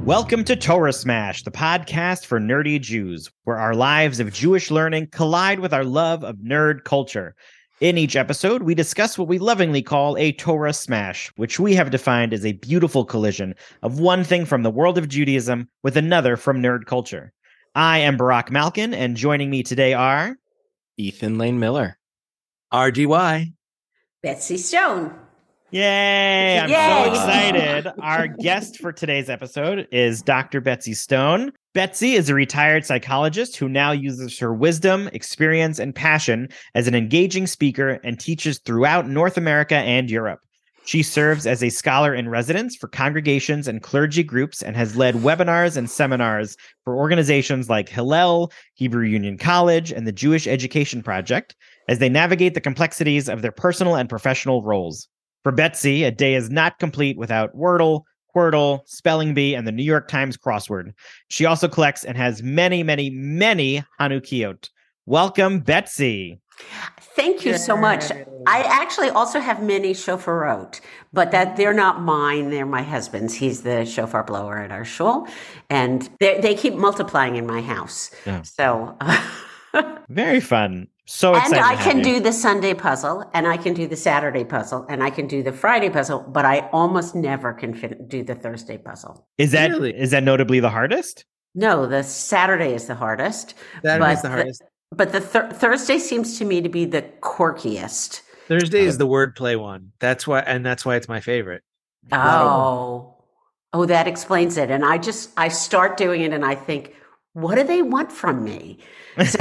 Welcome to Torah Smash, the podcast for nerdy Jews, where our lives of Jewish learning collide with our love of nerd culture. In each episode, we discuss what we lovingly call a Torah Smash, which we have defined as a beautiful collision of one thing from the world of Judaism with another from nerd culture. I am Barak Malkin, and joining me today are... Ethan Lane Miller. RGY. Betsy Stone. Yay! I'm so excited. Our guest for today's episode is Dr. Betsy Stone. Betsy is a retired psychologist who now uses her wisdom, experience, and passion as an engaging speaker and teaches throughout North America and Europe. She serves as a scholar in residence for congregations and clergy groups and has led webinars and seminars for organizations like Hillel, Hebrew Union College, and the Jewish Education Project as they navigate the complexities of their personal and professional roles. For Betsy, a day is not complete without Wordle, Quirtle, Spelling Bee, and the New York Times crossword. She also collects and has many Hanukkiot. Welcome, Betsy. Thank you so much. I actually also have many shofarot, but that they're not mine. They're my husband's. He's the shofar blower at our shul, and they keep multiplying in my house. Yeah. So very fun. So excited. And I can do the Sunday puzzle, and I can do the Saturday puzzle, and I can do the Friday puzzle, but I almost never can do the Thursday puzzle. Is that notably the hardest? No, the Saturday is the hardest. Saturday is the hardest. But the Thursday seems to me to be the quirkiest. Thursday is the wordplay one. That's why it's my favorite. Oh, that explains it. And I start doing it, and I think, what do they want from me? So.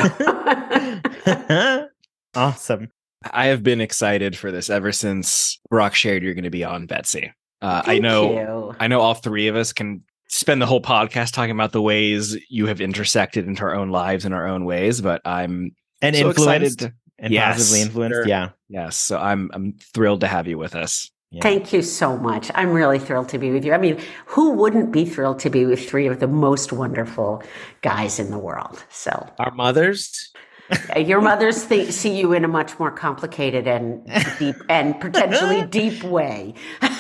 Awesome. I have been excited for this ever since Brock shared you're going to be on, Betsy. I know all three of us can spend the whole podcast talking about the ways you have intersected into our own lives in our own ways, but I'm so influenced and positively influenced. Sure. Yeah. Yes. So I'm thrilled to have you with us. Yeah. Thank you so much. I'm really thrilled to be with you. I mean, who wouldn't be thrilled to be with three of the most wonderful guys in the world? So our mothers, your mothers see you in a much more complicated and deep and potentially deep way.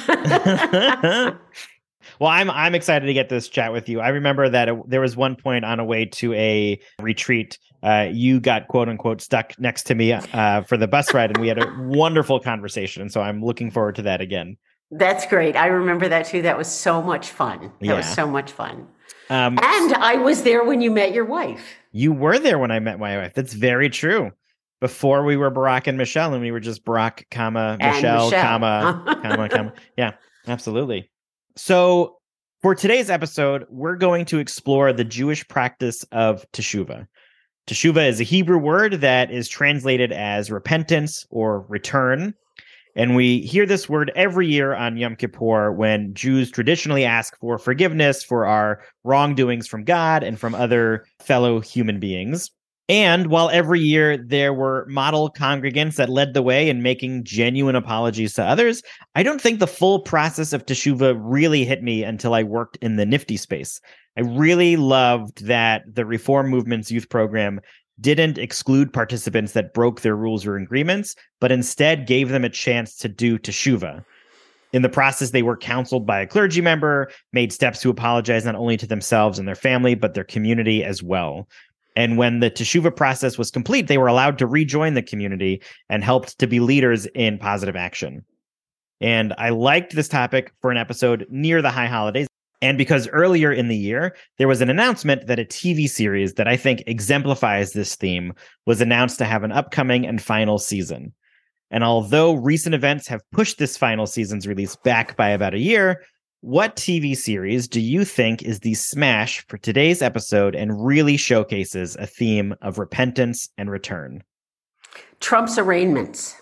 Well, I'm excited to get this chat with you. I remember that there was one point on a way to a retreat, you got quote unquote stuck next to me for the bus ride, and we had a wonderful conversation. And so I'm looking forward to that again. That's great. I remember that too. That was so much fun. That was so much fun. And I was there when you met your wife. You were there when I met my wife. That's very true. Before we were Barak and Michelle, and we were just Barak, Michelle, comma. Yeah, absolutely. So for today's episode, we're going to explore the Jewish practice of teshuvah. Teshuvah is a Hebrew word that is translated as repentance or return. And we hear this word every year on Yom Kippur when Jews traditionally ask for forgiveness for our wrongdoings from God and from other fellow human beings. And while every year there were model congregants that led the way in making genuine apologies to others, I don't think the full process of teshuvah really hit me until I worked in the Nifty space. I really loved that the Reform Movement's youth program didn't exclude participants that broke their rules or agreements, but instead gave them a chance to do teshuvah. In the process, they were counseled by a clergy member, made steps to apologize not only to themselves and their family, but their community as well. And when the teshuvah process was complete, they were allowed to rejoin the community and helped to be leaders in positive action. And I liked this topic for an episode near the high holidays. And because earlier in the year, there was an announcement that a TV series that I think exemplifies this theme was announced to have an upcoming and final season. And although recent events have pushed this final season's release back by about a year, what TV series do you think is the smash for today's episode and really showcases a theme of repentance and return? Trump's arraignments.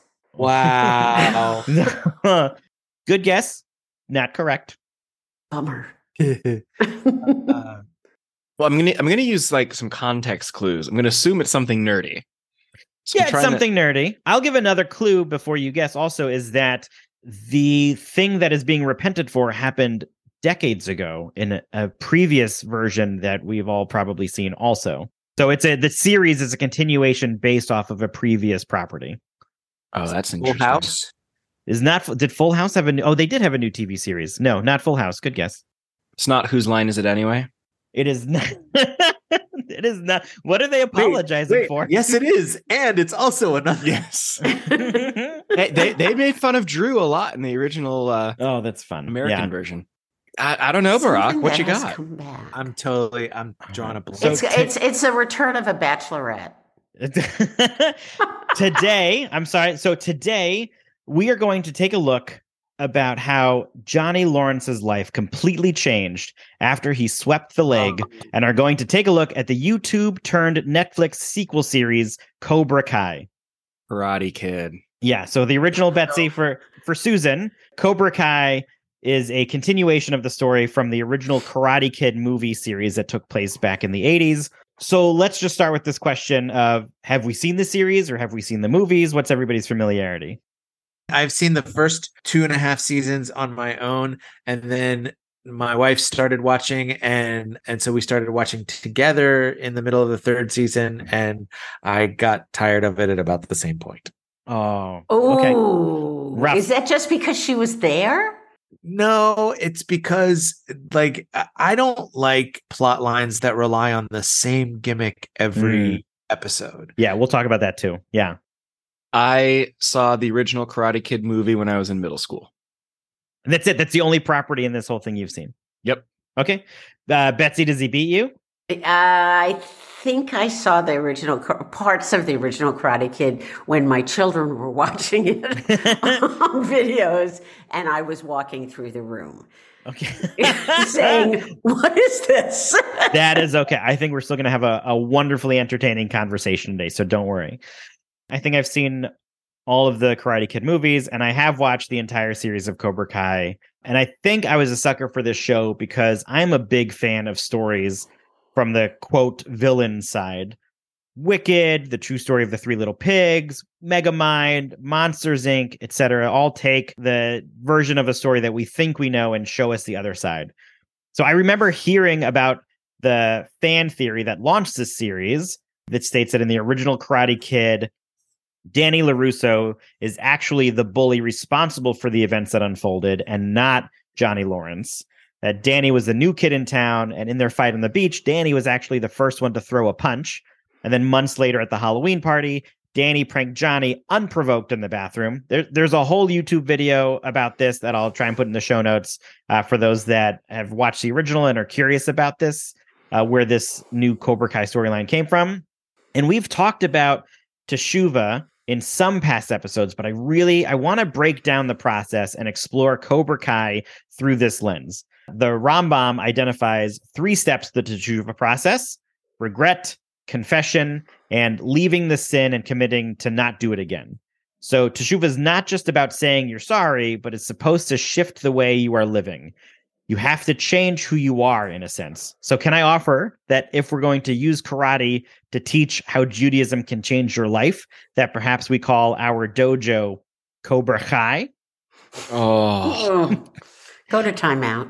Wow. Good guess. Not correct. Bummer. Well, I'm gonna use like some context clues. I'm gonna assume it's something nerdy. So yeah, it's something nerdy. I'll give another clue before you guess. Also, is that the thing that is being repented for happened decades ago in a previous version that we've all probably seen also. So the series is a continuation based off of a previous property. Oh, that's interesting. Full House? Did Full House have they did have a new TV series. No, not Full House. Good guess. It's not whose line is it anyway? It is not. It is not. What are they apologizing for? Yes, it is. And it's also another. Yes. they made fun of Drew a lot in the original oh, that's fun. American version. I don't know, Barack. What you got? I'm drawing a blank. So it's a return of a bachelorette. Today, I'm sorry. So today we are going to take a look about how Johnny Lawrence's life completely changed after he swept the leg, and are going to take a look at the YouTube turned Netflix sequel series Cobra Kai. Karate Kid. Yeah, so the original Betsy for Susan, Cobra Kai is a continuation of the story from the original Karate Kid movie series that took place back in the 80s. So let's just start with this question of, have we seen the series or have we seen the movies? What's everybody's familiarity? I've seen the first 2.5 seasons on my own, and then my wife started watching, and so we started watching together in the middle of the 3rd season, and I got tired of it at about the same point. Oh, okay. Rough. Is that just because she was there? No, it's because I don't like plot lines that rely on the same gimmick every episode. Yeah, we'll talk about that too. Yeah. I saw the original Karate Kid movie when I was in middle school. And that's it. That's the only property in this whole thing you've seen. Yep. Okay. Betsy, does he beat you? I think I saw the original parts of the original Karate Kid when my children were watching it on videos, and I was walking through the room. Okay. Saying, what is this? That is okay. I think we're still going to have a wonderfully entertaining conversation today, so don't worry. I think I've seen all of the Karate Kid movies, and I have watched the entire series of Cobra Kai. And I think I was a sucker for this show because I'm a big fan of stories from the, quote, villain side. Wicked, The True Story of the Three Little Pigs, Megamind, Monsters, Inc., etc. all take the version of a story that we think we know and show us the other side. So I remember hearing about the fan theory that launched this series that states that in the original Karate Kid, Danny LaRusso is actually the bully responsible for the events that unfolded and not Johnny Lawrence. That Danny was the new kid in town, and in their fight on the beach, Danny was actually the first one to throw a punch. And then months later at the Halloween party, Danny pranked Johnny unprovoked in the bathroom. There's a whole YouTube video about this that I'll try and put in the show notes for those that have watched the original and are curious about this, where this new Cobra Kai storyline came from. And we've talked about Teshuva in some past episodes, but I want to break down the process and explore Cobra Kai through this lens. The Rambam identifies 3 steps to the Teshuva process: regret, confession, and leaving the sin and committing to not do it again. So Teshuva is not just about saying you're sorry, but it's supposed to shift the way you are living. You have to change who you are, in a sense. So can I offer that if we're going to use karate to teach how Judaism can change your life, that perhaps we call our dojo Cobra Kai? Oh. Go to timeout.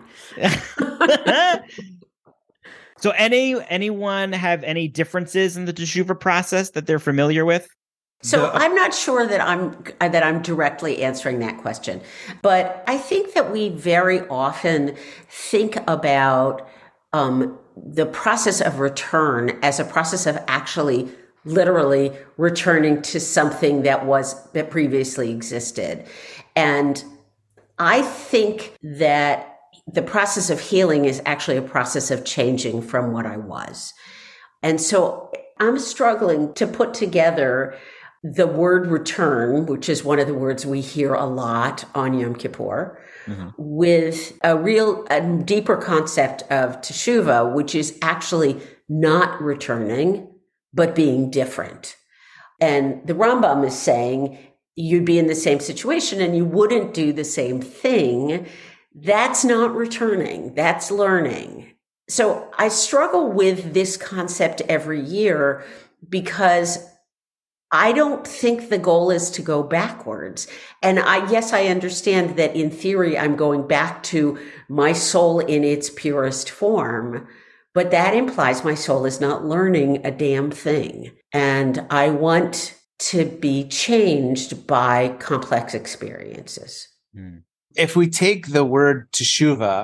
So anyone have any differences in the Teshuva process that they're familiar with? So I'm not sure that I'm directly answering that question, but I think that we very often think about the process of return as a process of actually literally returning to something that previously existed. And I think that the process of healing is actually a process of changing from what I was. And so I'm struggling to put together the word return, which is one of the words we hear a lot on Yom Kippur, with a deeper concept of Teshuva, which is actually not returning, but being different. And the Rambam is saying you'd be in the same situation and you wouldn't do the same thing. That's not returning, that's learning. So I struggle with this concept every year because I don't think the goal is to go backwards. And I understand that in theory, I'm going back to my soul in its purest form, but that implies my soul is not learning a damn thing. And I want to be changed by complex experiences. If we take the word teshuva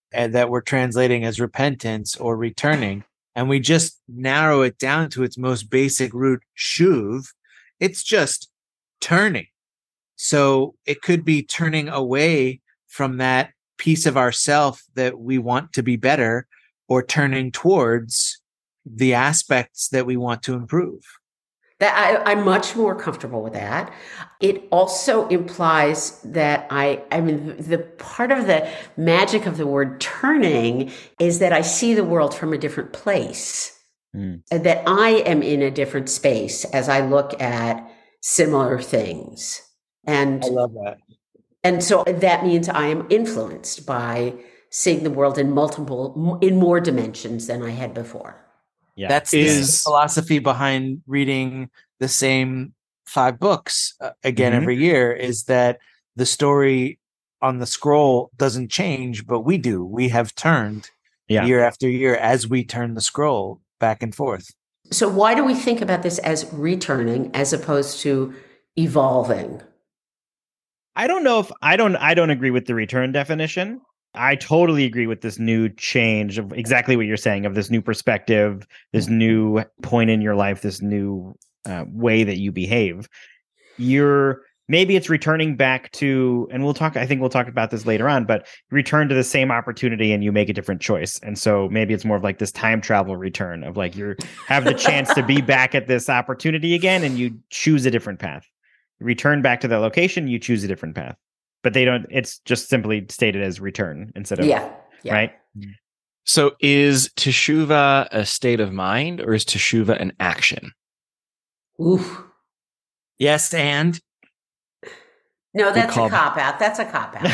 and that we're translating as repentance or returning, and we just narrow it down to its most basic root, shuv, it's just turning. So it could be turning away from that piece of ourself that we want to be better, or turning towards the aspects that we want to improve. I'm much more comfortable with that. It also implies that I mean, the part of the magic of the word turning is that I see the world from a different place, that I am in a different space as I look at similar things. And I love that. And so that means I am influenced by seeing the world in more dimensions than I had before. Yeah. That's the philosophy behind reading the same 5 books again every year, is that the story on the scroll doesn't change, but we do. We have turned year after year as we turn the scroll back and forth. So why do we think about this as returning as opposed to evolving? I don't know if I don't agree with the return definition. I totally agree with this new change of exactly what you're saying, of this new perspective, this new point in your life, this new way that you behave. Maybe it's returning back to, and I think we'll talk about this later on, but return to the same opportunity and you make a different choice. And so maybe it's more of like this time travel return of like you have the chance to be back at this opportunity again and you choose a different path. You return back to the location, you choose a different path. But it's just simply stated as return instead of, right? So is teshuvah a state of mind, or is teshuvah an action? Oof. Yes, and? No, that's a cop-out. That's a cop-out.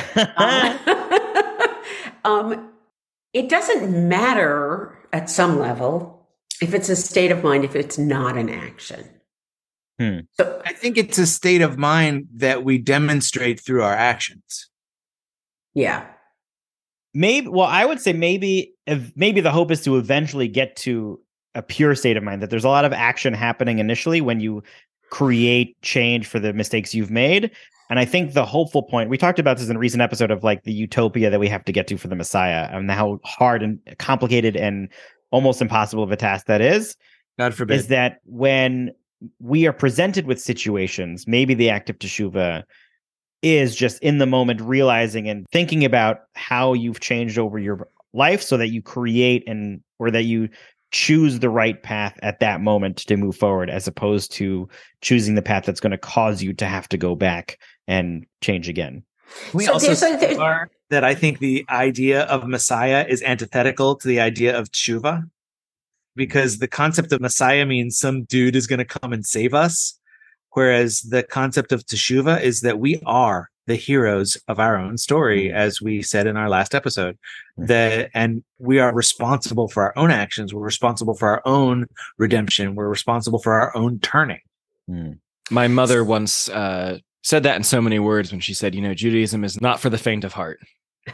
It doesn't matter at some level if it's a state of mind, if it's not an action. So I think it's a state of mind that we demonstrate through our actions. Yeah. I would say maybe the hope is to eventually get to a pure state of mind, that there's a lot of action happening initially when you create change for the mistakes you've made. And I think the hopeful point, we talked about this in a recent episode of like the utopia that we have to get to for the Messiah, and how hard and complicated and almost impossible of a task that is. God forbid. Is that when we are presented with situations, maybe the act of teshuvah is just in the moment realizing and thinking about how you've changed over your life so that you create or that you choose the right path at that moment to move forward, as opposed to choosing the path that's going to cause you to have to go back and change again. We also that I think the idea of Messiah is antithetical to the idea of teshuvah, because the concept of Messiah means some dude is going to come and save us, whereas the concept of teshuvah is that we are the heroes of our own story, as we said in our last episode, and we are responsible for our own actions. We're responsible for our own redemption. We're responsible for our own turning. My mother once said that in so many words when she said, Judaism is not for the faint of heart.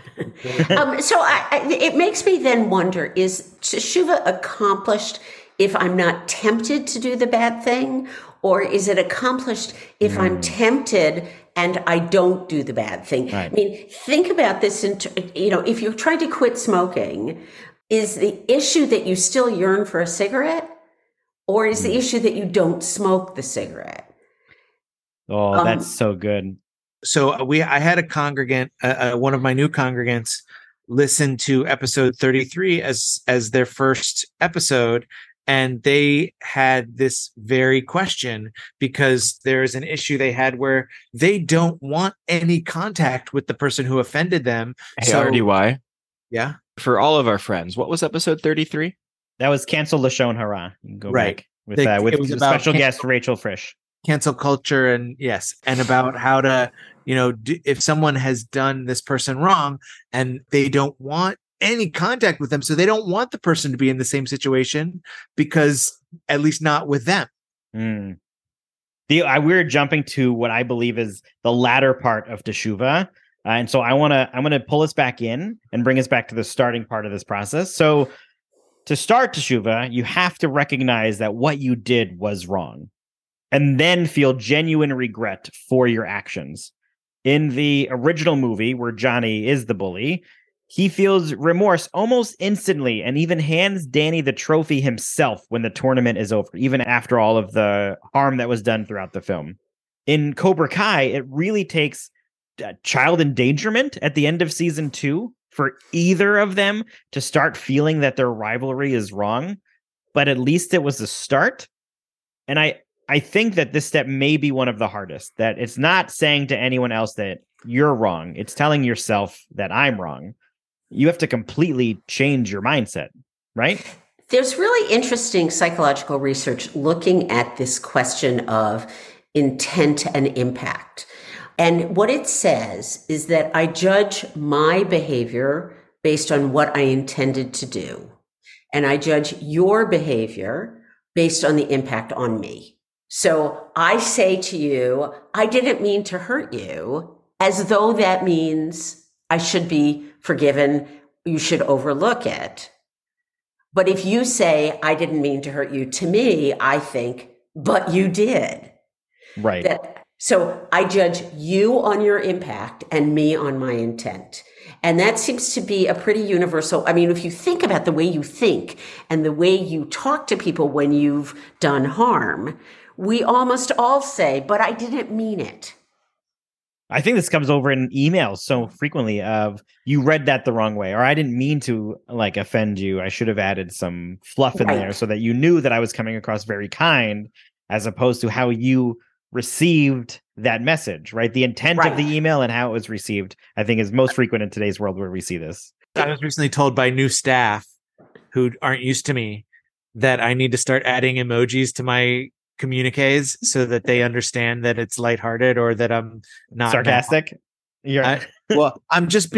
So it makes me then wonder, is teshuvah accomplished if I'm not tempted to do the bad thing? Or is it accomplished if I'm tempted and I don't do the bad thing? Right. I mean, think about this. If you're trying to quit smoking, is the issue that you still yearn for a cigarette? Or is the issue that you don't smoke the cigarette? Oh, that's so good. So I had a congregant, one of my new congregants, listen to episode 33 as their first episode. And they had this very question, because there's an issue they had where they don't want any contact with the person who offended them. Hey, RDY. Yeah. For all of our friends, what was episode 33? That was Cancel Lashon Hara. You can go back with special guest Rachel Frisch. Cancel culture, and about how to, if someone has done this person wrong and they don't want any contact with them, so they don't want the person to be in the same situation, because at least not with them. We're jumping to what I believe is the latter part of teshuvah, and so I'm going to pull us back in and bring us back to the starting part of this process. So to start teshuvah, you have to recognize that what you did was wrong, and then feel genuine regret for your actions. In the original movie, where Johnny is the bully, He feels remorse almost instantly and even hands Danny the trophy himself when the tournament is over, even after all of the harm that was done throughout the film. In Cobra Kai, it really takes child endangerment at the end of season 2 for either of them to start feeling that their rivalry is wrong. But at least it was a start. And I think that this step may be one of the hardest, that it's not saying to anyone else that you're wrong. It's telling yourself that I'm wrong. You have to completely change your mindset, right? There's really interesting psychological research looking at this question of intent and impact. And what it says is that I judge my behavior based on what I intended to do. And I judge your behavior based on the impact on me. So I say to you, I didn't mean to hurt you, as though that means I should be forgiven, you should overlook it. But if you say, I didn't mean to hurt you, to me, I think, but you did. Right. So I judge you on your impact and me on my intent. And that seems to be a pretty universal. I mean, if you think about the way you think and the way you talk to people when you've done harm, we almost all say, but I didn't mean it. I think this comes over in emails so frequently of you read that the wrong way, or I didn't mean to like offend you. I should have added some fluff in there so that you knew that I was coming across very kind, as opposed to how you received that message, right? The intent of the email and how it was received, I think, is most frequent in today's world where we see this. I was recently told by new staff who aren't used to me that I need to start adding emojis to my communiques so that they understand that it's lighthearted or that I'm not sarcastic. I'm just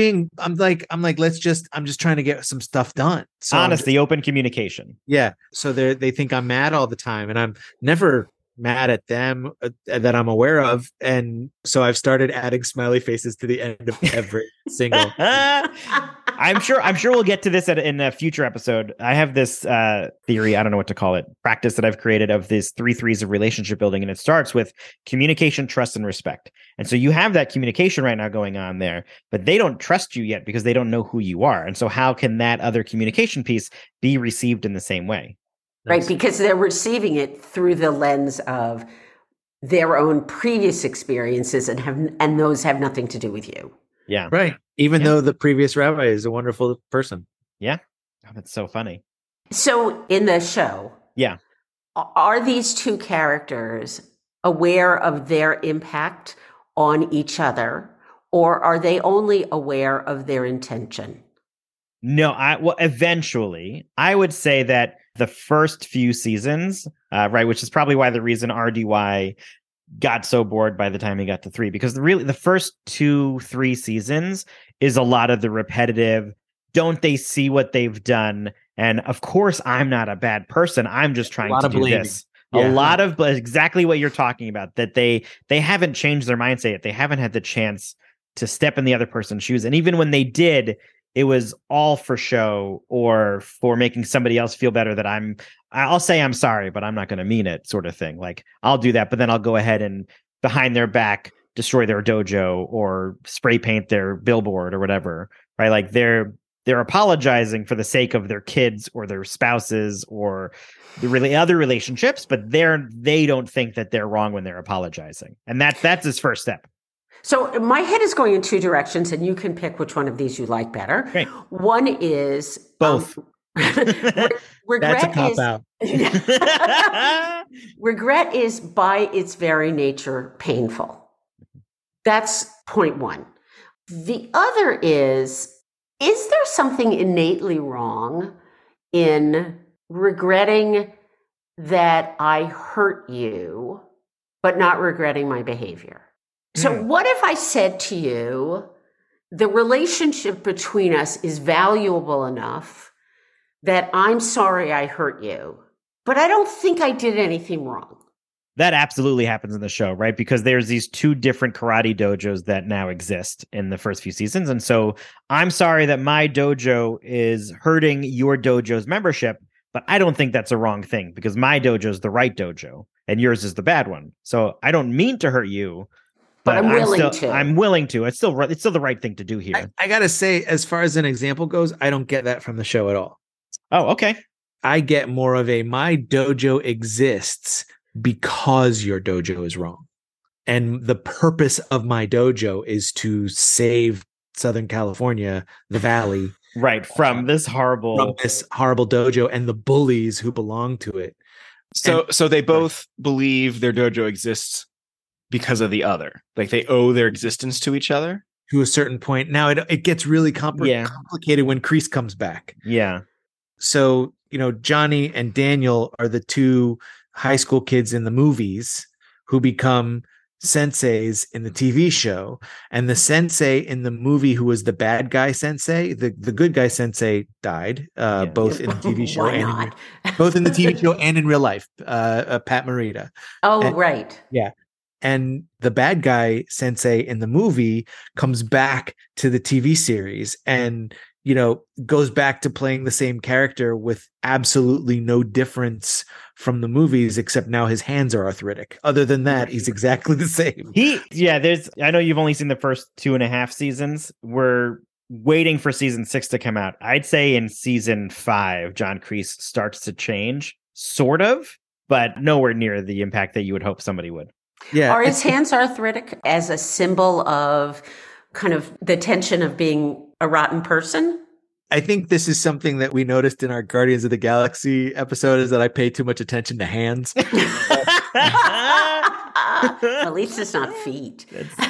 trying to get some stuff done. So honesty, open communication. Yeah. So they think I'm mad all the time, and I'm never mad at them that I'm aware of. And so I've started adding smiley faces to the end of every single. I'm sure we'll get to this in a future episode. I have this theory, I don't know what to call it, practice that I've created of these 3 threes of relationship building. And it starts with communication, trust, and respect. And so you have that communication right now going on there, but they don't trust you yet because they don't know who you are. And so how can that other communication piece be received in the same way? Right, because they're receiving it through the lens of their own previous experiences and those have nothing to do with you. Yeah. Right. Even though the previous rabbi is a wonderful person. Yeah. Oh, that's so funny. So in the show, are these 2 characters aware of their impact on each other, or are they only aware of their intention? No, eventually, I would say that the first few seasons, right, which is probably why the reason RDY got so bored by the time he got to 3, because the first 2-3 seasons is a lot of the repetitive, don't they see what they've done? And of course, I'm not a bad person. I'm just trying to do this. Yeah. A lot of exactly what you're talking about, that they haven't changed their mindset yet. They haven't had the chance to step in the other person's shoes. And even when they did, it was all for show or for making somebody else feel better that I'll say I'm sorry, but I'm not going to mean it, sort of thing. Like I'll do that, but then I'll go ahead and behind their back destroy their dojo or spray paint their billboard or whatever, right? Like they're apologizing for the sake of their kids or their spouses or the really other relationships, but they don't think that they're wrong when they're apologizing. And that's his first step. So my head is going in 2 directions, and you can pick which one of these you like better. Great. One is both. Regret. That's a cop-out. Regret is by its very nature painful. That's point 1. The other is there something innately wrong in regretting that I hurt you, but not regretting my behavior? So what if I said to you, the relationship between us is valuable enough that I'm sorry I hurt you, but I don't think I did anything wrong? That absolutely happens in the show, right? Because there's these 2 different karate dojos that now exist in the first few seasons. And so I'm sorry that my dojo is hurting your dojo's membership, but I don't think that's a wrong thing because my dojo is the right dojo and yours is the bad one. So I don't mean to hurt you, But I'm willing to. I'm willing to. It's still the right thing to do here. I gotta say, as far as an example goes, I don't get that from the show at all. Oh, okay. I get more of a my dojo exists because your dojo is wrong. And the purpose of my dojo is to save Southern California, the Valley. Right. From this horrible dojo and the bullies who belong to it. So they both believe their dojo exists because of the other. Like they owe their existence to each other. To a certain point. Now it gets really complicated when Kreese comes back. Yeah. So, Johnny and Daniel are the two high school kids in the movies who become senseis in the TV show. And the sensei in the movie who was the bad guy sensei, the good guy sensei died, both in the TV show both in the TV show and in real life, Pat Morita. Right. Yeah. And the bad guy sensei in the movie comes back to the TV series and, goes back to playing the same character with absolutely no difference from the movies, except now his hands are arthritic. Other than that, he's exactly the same. I know you've only seen the first 2.5 seasons. We're waiting for season 6 to come out. I'd say in season 5, John Kreese starts to change, sort of, but nowhere near the impact that you would hope somebody would. Yeah. Are his hands arthritic as a symbol of kind of the tension of being a rotten person? I think this is something that we noticed in our Guardians of the Galaxy episode, is that I pay too much attention to hands. At least it's not feet.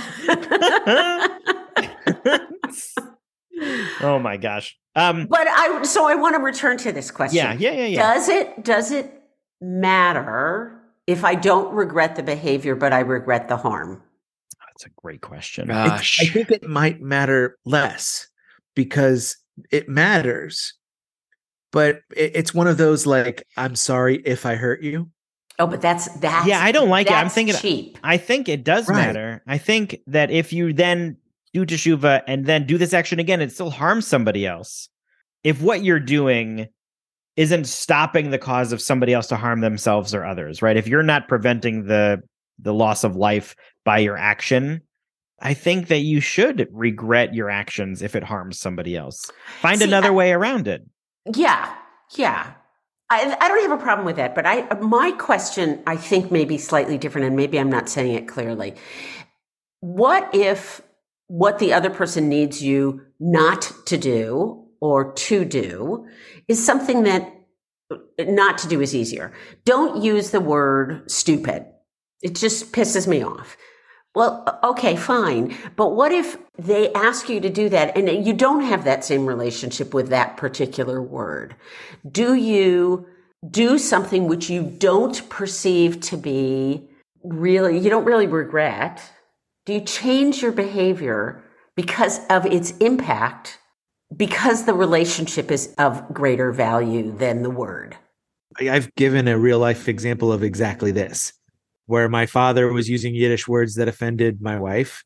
Oh my gosh. But I want to return to this question. Yeah. Does it matter if I don't regret the behavior, but I regret the harm? That's a great question. Gosh. I think it might matter less because it matters, but it's one of those like, I'm sorry if I hurt you. Oh, but that's yeah, I don't like it. I'm thinking cheap. I think it does matter. I think that if you then do teshuva and then do this action again, it still harms somebody else. If what you're doing isn't stopping the cause of somebody else to harm themselves or others, right? If you're not preventing the loss of life by your action, I think that you should regret your actions if it harms somebody else. Find another way around it. Yeah. I don't have a problem with that, but my question, I think, may be slightly different, and maybe I'm not saying it clearly. What if what the other person needs you not to do or to do is something that not to do is easier? Don't use the word stupid. It just pisses me off. Well, okay, fine. But what if they ask you to do that and you don't have that same relationship with that particular word? Do you do something which you don't perceive to be you don't really regret? Do you change your behavior because of its impact, because the relationship is of greater value than the word? I've given a real life example of exactly this, where my father was using Yiddish words that offended my wife,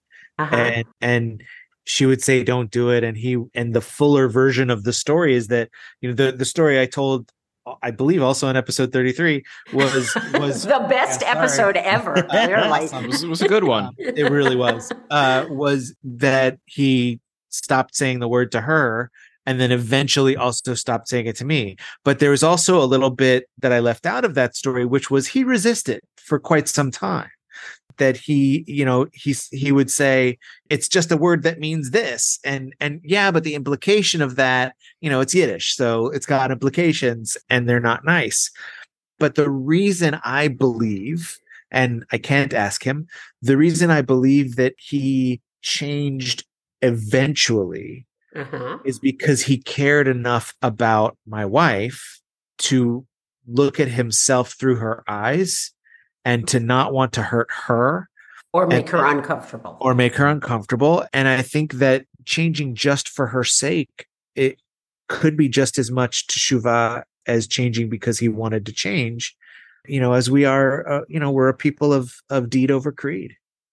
and she would say, "Don't do it." And the fuller version of the story is that, the story I told, I believe also in episode 33 was the best episode ever. Awesome. It was a good one. It really was. Was that he stopped saying the word to her and then eventually also stopped saying it to me. But there was also a little bit that I left out of that story, which was he resisted for quite some time. That he would say, it's just a word that means this. And yeah, but the implication of that, it's Yiddish. So it's got implications and they're not nice. But the reason I believe, and I can't ask him, the reason I believe that he changed eventually is because he cared enough about my wife to look at himself through her eyes and to not want to hurt her or make her uncomfortable. And I think that changing just for her sake, it could be just as much teshuvah as changing because he wanted to change, as we are, we're a people of deed over creed.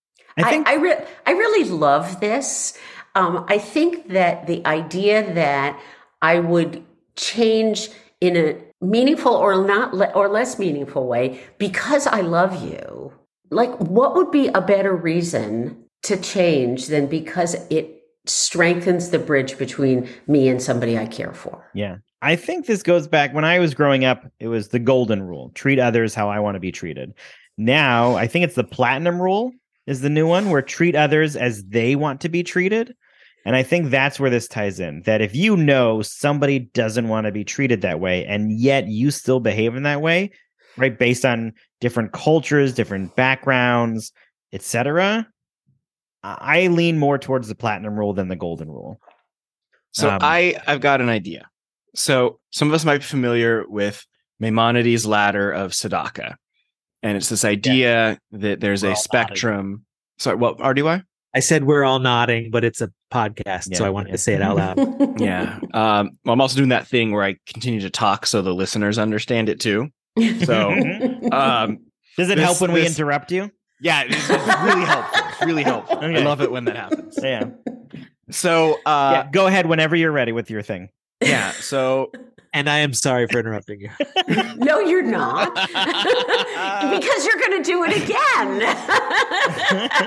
I really love this. I think that the idea that I would change in a meaningful or less meaningful way because I love you, like, what would be a better reason to change than because it strengthens the bridge between me and somebody I care for. Yeah. I think this goes back when I was growing up, it was the golden rule, treat others how I want to be treated. Now, I think it's the platinum rule is the new one, where treat others as they want to be treated. And I think that's where this ties in, that if you know somebody doesn't want to be treated that way, and yet you still behave in that way, right, based on different cultures, different backgrounds, etc., I lean more towards the platinum rule than the golden rule. So I've got an idea. So some of us might be familiar with Maimonides' ladder of Sadaka. And it's this idea that there's a spectrum. Nodding. Sorry, what, RDY? I said we're all nodding, but it's a podcast, so I wanted to say it out loud. Yeah. I'm also doing that thing where I continue to talk so the listeners understand it too. So does it help when we interrupt you? Yeah, it's really helpful. It's really helpful. Okay. I love it when that happens. Yeah. So go ahead whenever you're ready with your thing. Yeah. So, and I am sorry for interrupting you. No, you're not. Because you're going to do it again.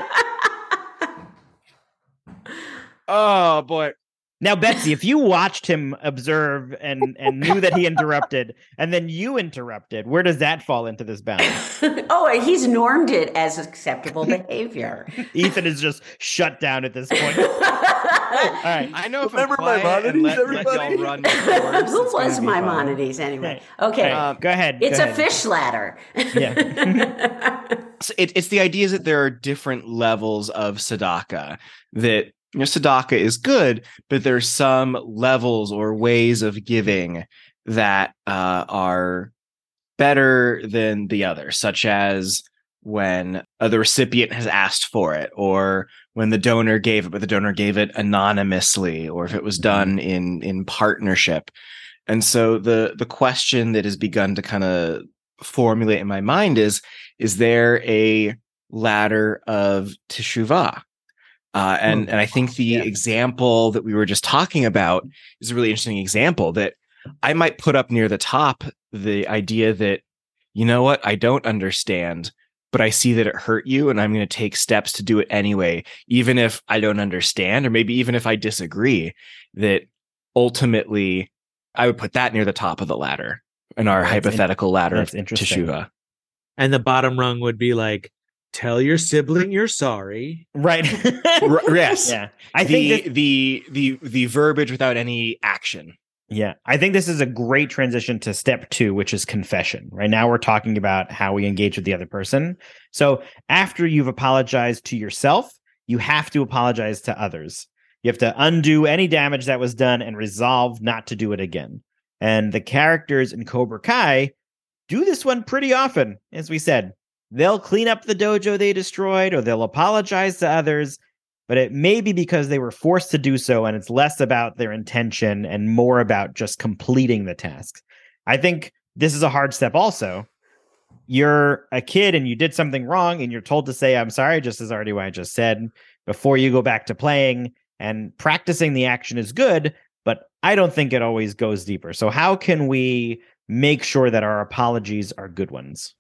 Oh boy. Now, Betsy, if you watched him observe and knew that he interrupted, and then you interrupted, where does that fall into this balance? Oh, he's normed it as acceptable behavior. Ethan is just shut down at this point. All right. I know if remember Maimonides, everybody. Y'all run who was Maimonides anyway? Right. Okay, go ahead. It's a fish ladder. Yeah. So it's the idea is that there are different levels of Sadaka. That Sadaka is good, but there's some levels or ways of giving that are better than the other, such as when the recipient has asked for it, or when the donor gave it, but the donor gave it anonymously, or if it was done in partnership. And so the question that has begun to kind of formulate in my mind is there a ladder of teshuvah? And I think the example that we were just talking about is a really interesting example that I might put up near the top, the idea that, you know what, I don't understand, but I see that it hurt you and I'm going to take steps to do it anyway, even if I don't understand, or maybe even if I disagree, that ultimately I would put that near the top of the ladder in our hypothetical ladder of teshuvah. And the bottom rung would be like, tell your sibling you're sorry. Right. Yes. Yeah. I think the verbiage without any action. Yeah. I think this is a great transition to step 2, which is confession. Right now we're talking about how we engage with the other person. So after you've apologized to yourself, you have to apologize to others. You have to undo any damage that was done and resolve not to do it again. And the characters in Cobra Kai do this one pretty often, as we said. They'll clean up the dojo they destroyed, or they'll apologize to others, but it may be because they were forced to do so, and it's less about their intention and more about just completing the task. I think this is a hard step also. You're a kid and you did something wrong, and you're told to say, I'm sorry, just as RDY just said, before you go back to playing, and practicing the action is good, but I don't think it always goes deeper. So how can we make sure that our apologies are good ones?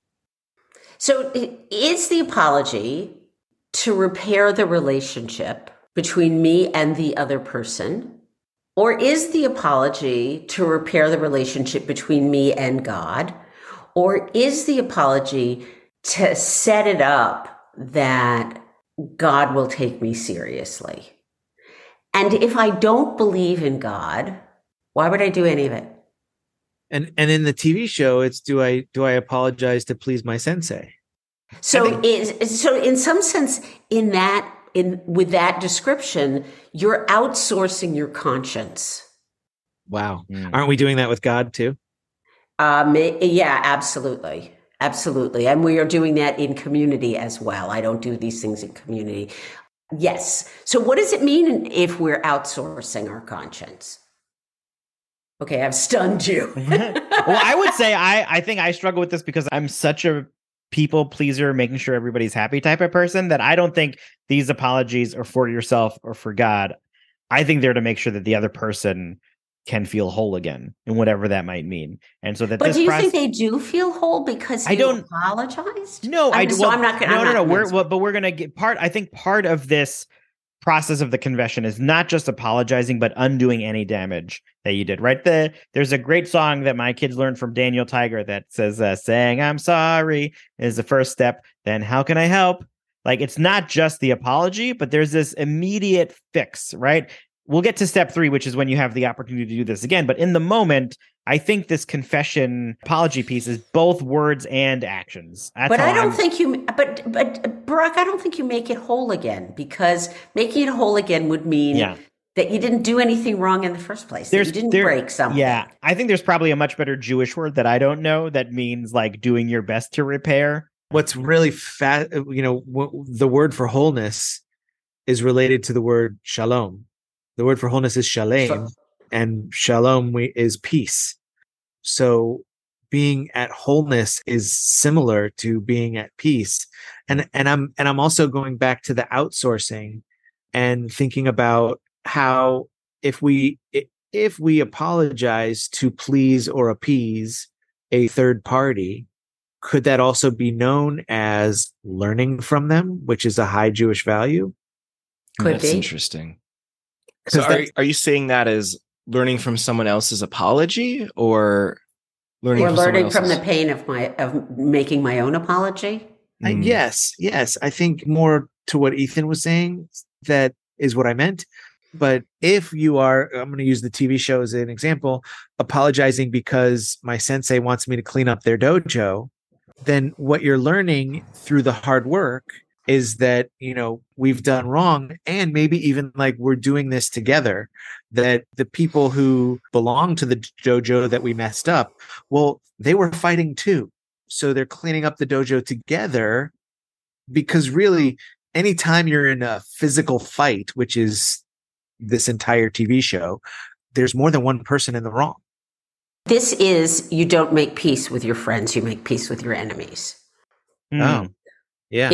So is the apology to repair the relationship between me and the other person? Or is the apology to repair the relationship between me and God? Or is the apology to set it up that God will take me seriously? And if I don't believe in God, why would I do any of it? And in the TV show, it's do I apologize to please my sensei? So in some sense, with that description, you're outsourcing your conscience. Wow. Aren't we doing that with God too? Yeah, absolutely. Absolutely. And we are doing that in community as well. I don't do these things in community. Yes. So what does it mean if we're outsourcing our conscience? Okay, I've stunned you. Well, I would say I think I struggle with this because I'm such a people pleaser, making sure everybody's happy type of person, that I don't think these apologies are for yourself or for God. I think they're to make sure that the other person can feel whole again, and whatever that might mean. And so that. But do you think they do feel whole because you apologized? No, I'm not going. No. We're going to get part. I think part of this process of the confession is not just apologizing, but undoing any damage that you did. Right? There's a great song that my kids learned from Daniel Tiger that says, "Saying I'm sorry is the first step. Then how can I help?" Like, it's not just the apology, but there's this immediate fix, right? We'll get to step 3, which is when you have the opportunity to do this again. But in the moment, I think this confession apology piece is both words and actions. But I don't think you, but Barak, I don't think you make it whole again, because making it whole again would mean that you didn't do anything wrong in the first place. That you didn't break something. Yeah, I think there's probably a much better Jewish word that I don't know that means like doing your best to repair. What's really the word for wholeness is related to the word shalom. The word for wholeness is shalem, and shalom is peace. So being at wholeness is similar to being at peace. And I'm also going back to the outsourcing and thinking about how if we apologize to please or appease a third party, could that also be known as learning from them, which is a high Jewish value? That's interesting. So are you saying that as learning from someone else's apology, or learning from the pain of making my own apology? Yes. I think more to what Ethan was saying, that is what I meant. But if you are, I'm going to use the TV show as an example, apologizing because my sensei wants me to clean up their dojo, then what you're learning through the hard work is that, we've done wrong, and maybe even like we're doing this together, that the people who belong to the dojo that we messed up, well, they were fighting too. So they're cleaning up the dojo together, because really anytime you're in a physical fight, which is this entire TV show, there's more than one person in the wrong. This is, you don't make peace with your friends, you make peace with your enemies. Oh, yeah.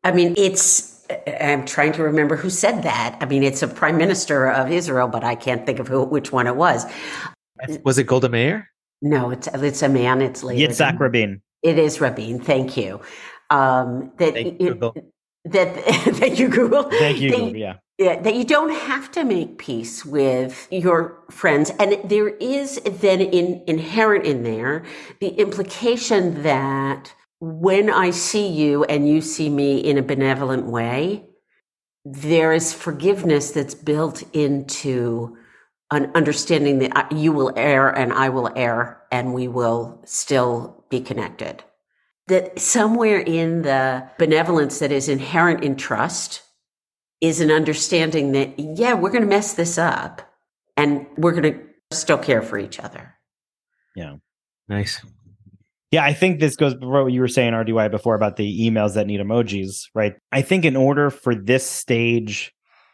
I'm trying to remember who said that. I mean, it's a prime minister of Israel, but I can't think of which one it was. Was it Golda Meir? No, it's a man. It's later. Yitzhak Rabin. It is Rabin. Thank you. Thank you, Google. That you Google. Thank you, Google. Yeah. Yeah, that you don't have to make peace with your friends. And there is then inherent in there the implication that when I see you and you see me in a benevolent way, there is forgiveness that's built into an understanding that you will err and I will err, and we will still be connected. That somewhere in the benevolence that is inherent in trust is an understanding that, we're going to mess this up and we're going to still care for each other. Yeah. Nice. Yeah, I think this goes to what you were saying, RDY, before about the emails that need emojis, right? I think in order for this stage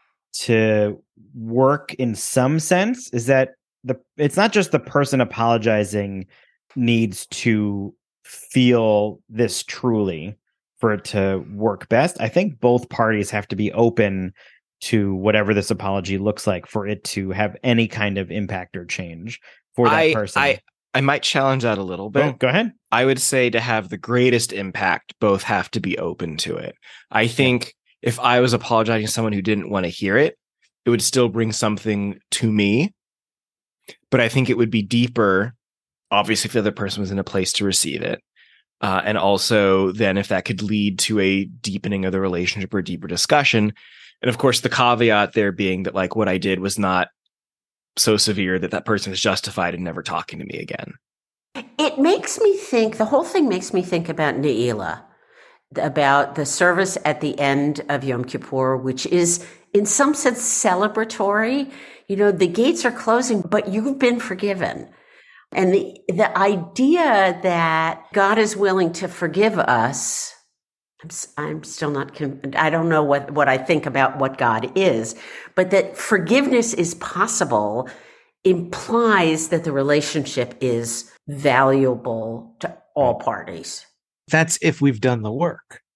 to work in some sense is that it's not just the person apologizing needs to feel this truly for it to work best. I think both parties have to be open to whatever this apology looks like for it to have any kind of impact or change for that person. I might challenge that a little bit. Oh, go ahead. I would say to have the greatest impact, both have to be open to it. I think if I was apologizing to someone who didn't want to hear it, it would still bring something to me. But I think it would be deeper, obviously, if the other person was in a place to receive it. And also then if that could lead to a deepening of the relationship or deeper discussion. And of course, the caveat there being that like what I did was not so severe that person is justified in never talking to me again. It makes me think, the whole thing makes me think about Ne'ilah, about the service at the end of Yom Kippur, which is in some sense celebratory. The gates are closing, but you've been forgiven. And the idea that God is willing to forgive us, I'm still not, I don't know what I think about what God is, but that forgiveness is possible implies that the relationship is valuable to all parties. That's if we've done the work.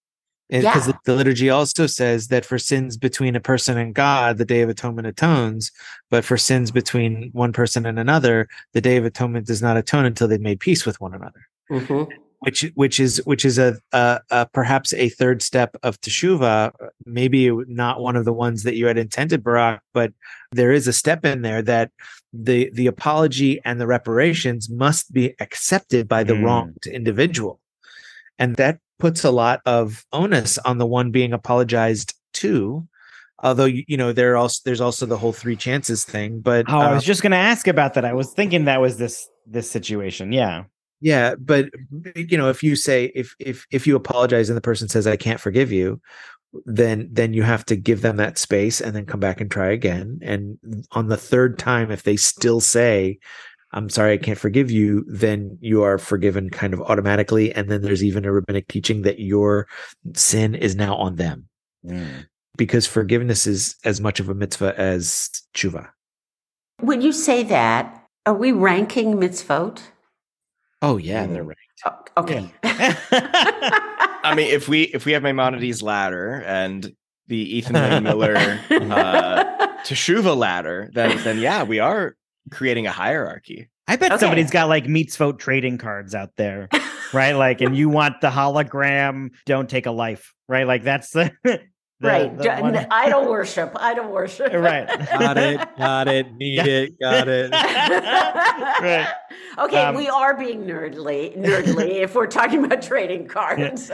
Because the liturgy also says that for sins between a person and God, the Day of Atonement atones, but for sins between one person and another, the Day of Atonement does not atone until they've made peace with one another. Mm-hmm. Which is a perhaps a third step of teshuvah, maybe not one of the ones that you had intended, Barak, but there is a step in there that the apology and the reparations must be accepted by the wronged individual, and that puts a lot of onus on the one being apologized to. Although, there's also the whole 3 chances thing. But I was just going to ask about that. I was thinking that was this situation. Yeah. Yeah. But, if you say, if you apologize and the person says, I can't forgive you, then you have to give them that space and then come back and try again. And on the third time, if they still say, I'm sorry, I can't forgive you, then you are forgiven kind of automatically. And then there's even a rabbinic teaching that your sin is now on them. Because forgiveness is as much of a mitzvah as tshuva. When you say that, are we ranking mitzvot? Oh, yeah, they're ranked. Oh, okay. I mean, if we have Maimonides' ladder and the Ethan Lane Miller Teshuvah ladder, then yeah, we are creating a hierarchy. I bet somebody's got like mitzvot trading cards out there, right? Like, and you want the hologram, don't take a life, right? Like that's the right. Idol worship. Right. Got it. Need it. Got it. Right. Okay, we are being nerdly if we're talking about trading cards.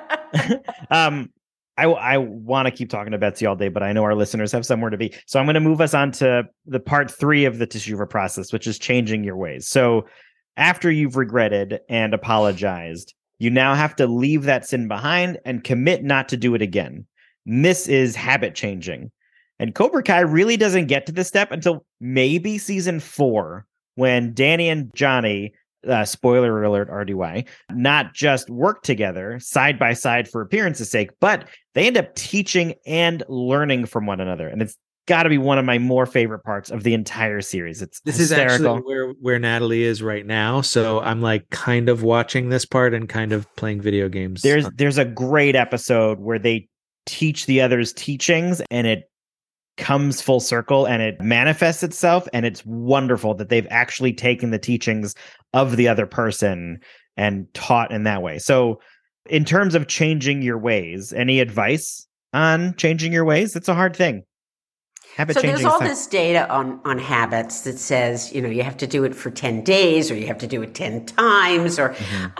I want to keep talking to Betsy all day, but I know our listeners have somewhere to be. So I'm going to move us on to the part 3 of the teshuvah process, which is changing your ways. So after you've regretted and apologized, you now have to leave that sin behind and commit not to do it again. And this is habit changing. And Cobra Kai really doesn't get to this step until maybe season 4, when Danny and Johnny, spoiler alert, RDY, not just work together side by side for appearance's sake, but they end up teaching and learning from one another. And it's got to be one of my more favorite parts of the entire series. This hysterical. Is actually where Natalie is right now. So I'm like kind of watching this part and kind of playing video games. There's a great episode where they teach the other's teachings and it comes full circle and it manifests itself, and it's wonderful that they've actually taken the teachings of the other person and taught in that way. So in terms of changing your ways, any advice on changing your ways? It's a hard thing. So there's all this data on habits that says, you have to do it for 10 days or you have to do it 10 times or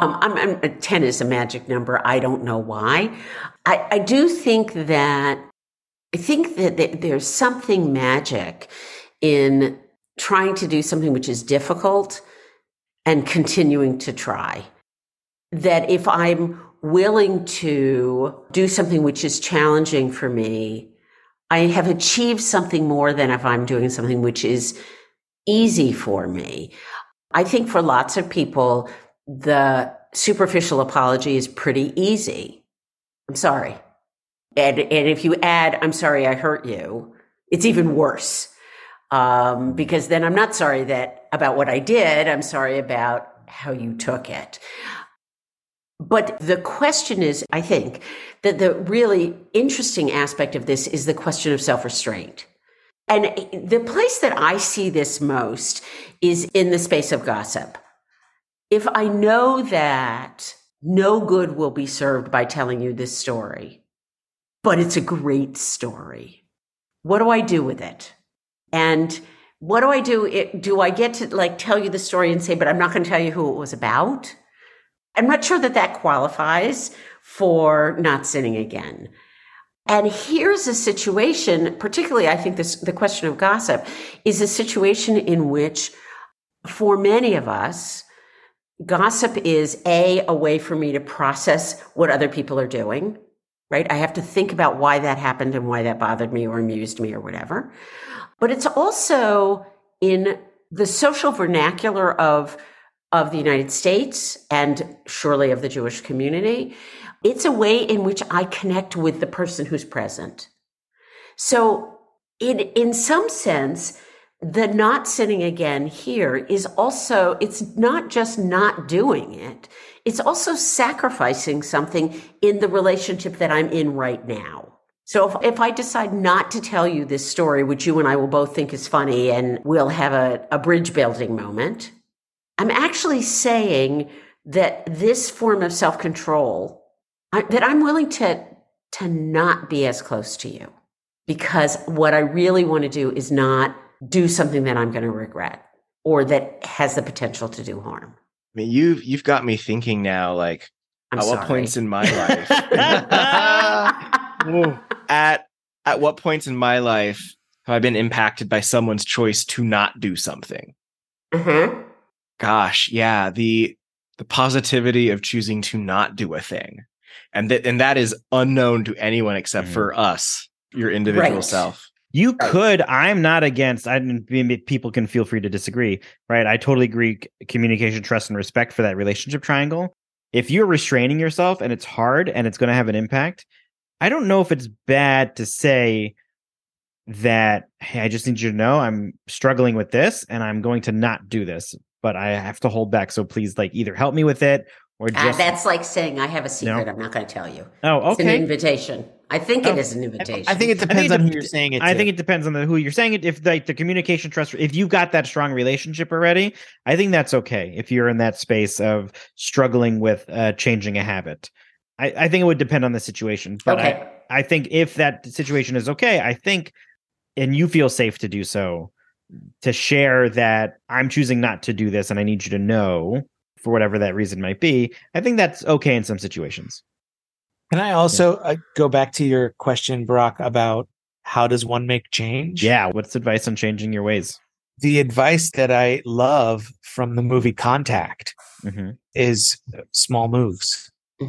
10 is a magic number. I don't know why. I do think that there's something magic in trying to do something which is difficult and continuing to try. That if I'm willing to do something which is challenging for me, I have achieved something more than if I'm doing something which is easy for me. I think for lots of people, the superficial apology is pretty easy. I'm sorry. And if you add, I'm sorry I hurt you, it's even worse. Because then I'm not sorry about what I did. I'm sorry about how you took it. But the question is, I think, that the really interesting aspect of this is the question of self-restraint. And the place that I see this most is in the space of gossip. If I know that no good will be served by telling you this story, but it's a great story, what do I do with it? And what do I do? Do I get to tell you the story and say, but I'm not going to tell you who it was about? I'm not sure that qualifies for not sinning again. And here's a situation, particularly I think the question of gossip is a situation in which for many of us, gossip is a way for me to process what other people are doing, right? I have to think about why that happened and why that bothered me or amused me or whatever. But it's also in the social vernacular of the United States and surely of the Jewish community. It's a way in which I connect with the person who's present. So in some sense, the not sinning again here is also, it's not just not doing it. It's also sacrificing something in the relationship that I'm in right now. So if I decide not to tell you this story, which you and I will both think is funny, and we'll have a bridge building moment, I'm actually saying that this form of self-control, that I'm willing to not be as close to you, because what I really want to do is not do something that I'm going to regret or that has the potential to do harm. I mean, you've got me thinking now, like, what points in my life? At what points in my life have I been impacted by someone's choice to not do something? Mm-hmm. Gosh, yeah, the positivity of choosing to not do a thing, and that is unknown to anyone except for us, your individual self. You could. I'm not against. People can feel free to disagree, right? I totally agree. Communication, trust, and respect for that relationship triangle. If you're restraining yourself and it's hard and it's going to have an impact, I don't know if it's bad to say that, hey, I just need you to know I'm struggling with this and I'm going to not do this, but I have to hold back. So please, like, either help me with it or just. That's like saying I have a secret. I'm not going to tell you. Oh, okay. It's an invitation. I think it is an invitation. I think it depends on who you're saying it to. I think it depends on who you're saying it. If like the communication trust, if you've got that strong relationship already, I think that's okay. If you're in that space of struggling with changing a habit, I think it would depend on the situation. But okay. I think if that situation is okay, I think, and you feel safe to do so, to share that I'm choosing not to do this and I need you to know for whatever that reason might be, I think that's okay in some situations. Can I also go back to your question, Barack, about how does one make change? Yeah. What's advice on changing your ways? The advice that I love from the movie Contact is small moves.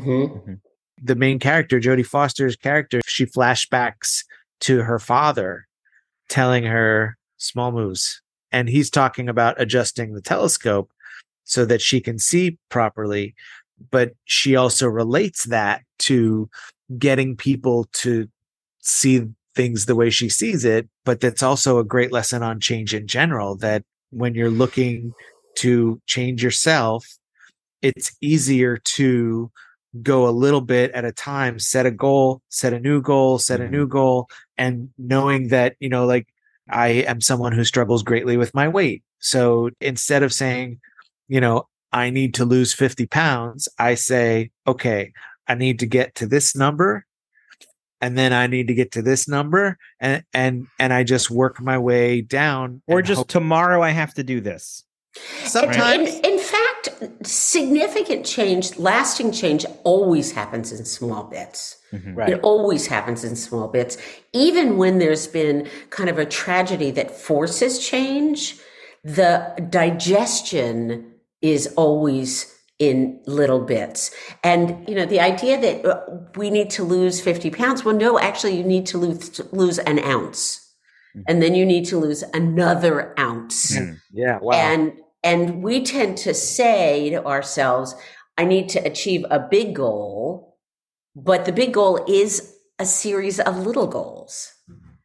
The main character, Jodie Foster's character, she flashbacks to her father telling her small moves. And he's talking about adjusting the telescope so that she can see properly. But she also relates that to getting people to see things the way she sees it. But that's also a great lesson on change in general, that when you're looking to change yourself, it's easier to go a little bit at a time, set a goal, set a new goal, set a new goal. And knowing that, you know, like, I am someone who struggles greatly with my weight. So instead of saying, you know, I need to lose 50 pounds, I say, okay, I need to get to this number, and then I need to get to this number, and I just work my way down. Or just tomorrow I have to do this. Sometimes. In fact, significant change, lasting change always happens in small bits. Right. It always happens in small bits. Even when there's been kind of a tragedy that forces change, the digestion is always in little bits. And, you know, the idea that we need to lose 50 pounds, well, no, actually you need to lose an ounce. And then you need to lose another ounce. Yeah. Wow. And we tend to say to ourselves, I need to achieve a big goal, but the big goal is a series of little goals.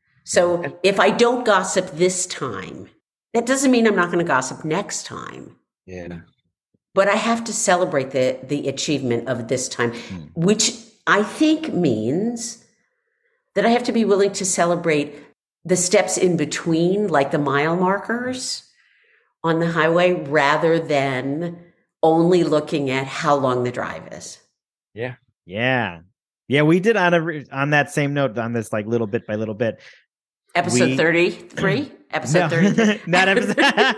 So if I don't gossip this time, that doesn't mean I'm not going to gossip next time. Yeah. But I have to celebrate the achievement of this time, which I think means that I have to be willing to celebrate the steps in between, like the mile markers on the highway, rather than only looking at how long the drive is. Yeah. Yeah. Yeah. We did on that same note, on this, like, little bit by little bit. Episode 33? Episode 33? Not episode.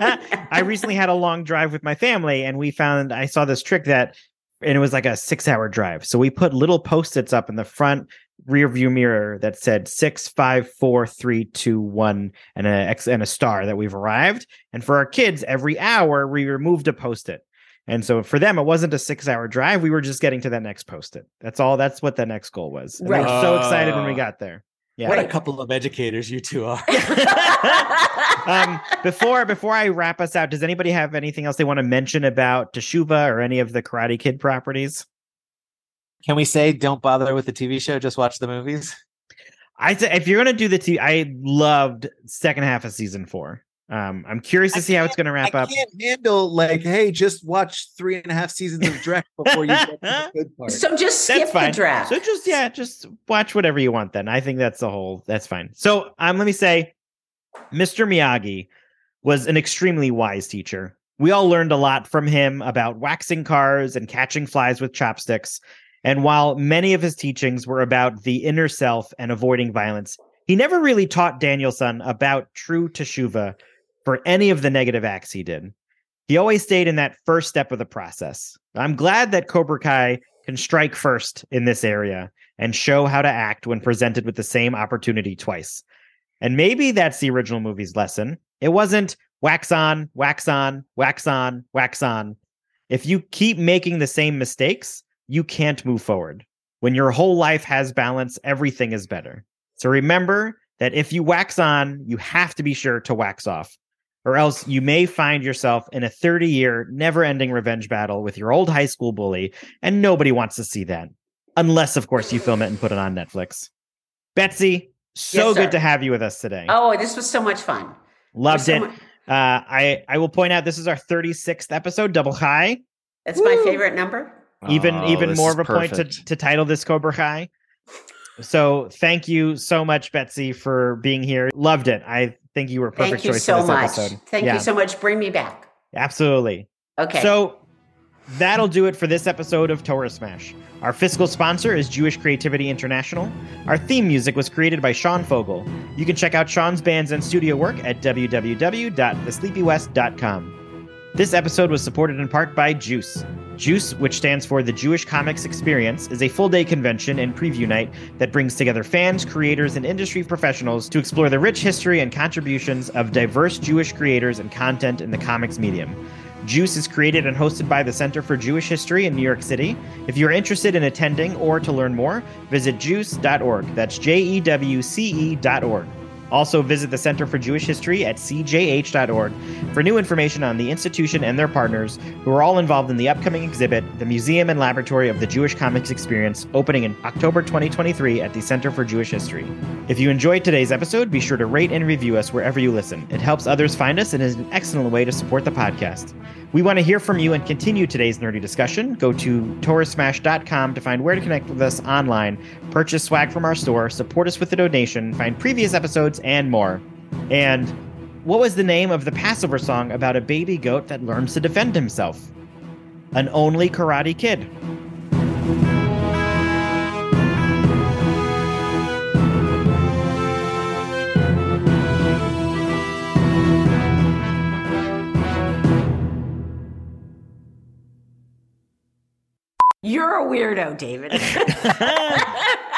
I recently had a long drive with my family, and I saw this trick and it was like a 6-hour drive. So we put little Post-its up in the front rear view mirror that said 6, 5, 4, 3, 2, 1, and a star that we've arrived. And for our kids, every hour we removed a Post-it. And so for them, it wasn't a 6-hour drive. We were just getting to that next Post-it. That's all. That's what the next goal was. And right. We were so excited when we got there. Yeah. What a couple of educators you two are. Before I wrap us out, does anybody have anything else they want to mention about Teshuvah or any of the Karate Kid properties? Can we say don't bother with the TV show, just watch the movies? If you're going to do the TV, I loved second half of season 4. I'm curious to see how it's going to wrap up. I can't handle like, hey, just watch 3.5 seasons of Drek before you get to the good part. So just skip the Drek. So just watch whatever you want then. I think that's fine. So let me say, Mr. Miyagi was an extremely wise teacher. We all learned a lot from him about waxing cars and catching flies with chopsticks. And while many of his teachings were about the inner self and avoiding violence, he never really taught Daniel-san about true teshuvah for any of the negative acts he did. He always stayed in that first step of the process. I'm glad that Cobra Kai can strike first in this area and show how to act when presented with the same opportunity twice. And maybe that's the original movie's lesson. It wasn't wax on, wax on, wax on, wax on. If you keep making the same mistakes, you can't move forward. When your whole life has balance, everything is better. So remember that if you wax on, you have to be sure to wax off, or else you may find yourself in a 30-year, never-ending revenge battle with your old high school bully, and nobody wants to see that. Unless, of course, you film it and put it on Netflix. Betsy, so good to have you with us today. Oh, this was so much fun. Loved it. I will point out this is our 36th episode, Double High. That's my favorite number. Even more of a point to title this Cobra Kai. So thank you so much, Betsy, for being here. Loved it. I think you were a perfect choice for this episode. Thank you so much. Bring me back. Absolutely. Okay. So that'll do it for this episode of Torah Smash. Our fiscal sponsor is Jewish Creativity International. Our theme music was created by Sean Fogel. You can check out Sean's bands and studio work at www.thesleepywest.com. This episode was supported in part by Juice. Juice, which stands for the Jewish Comics Experience, is a full-day convention and preview night that brings together fans, creators, and industry professionals to explore the rich history and contributions of diverse Jewish creators and content in the comics medium. Juice is created and hosted by the Center for Jewish History in New York City. If you're interested in attending or to learn more, visit juice.org. That's JEWCE.org. Also, visit the Center for Jewish History at cjh.org for new information on the institution and their partners, who are all involved in the upcoming exhibit, The Museum and Laboratory of the Jewish Comics Experience, opening in October 2023 at the Center for Jewish History. If you enjoyed today's episode, be sure to rate and review us wherever you listen. It helps others find us and is an excellent way to support the podcast. We want to hear from you and continue today's nerdy discussion. Go to torahsmash.com to find where to connect with us online, purchase swag from our store, support us with a donation, find previous episodes, and more. And what was the name of the Passover song about a baby goat that learns to defend himself? An Only Karate Kid. You're a weirdo, David.